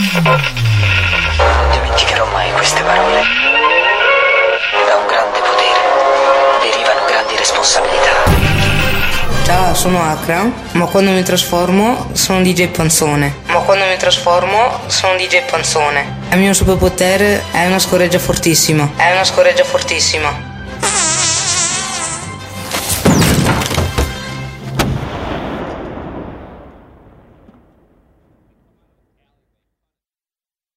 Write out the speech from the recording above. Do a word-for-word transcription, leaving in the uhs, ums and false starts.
Non dimenticherò mai queste parole. Da un grande potere derivano grandi responsabilità. Ciao, sono Akram, ma quando mi trasformo sono D J Panzone. Ma quando mi trasformo sono D J Panzone. Il mio superpotere è una scoreggia fortissima. È una scoreggia fortissima.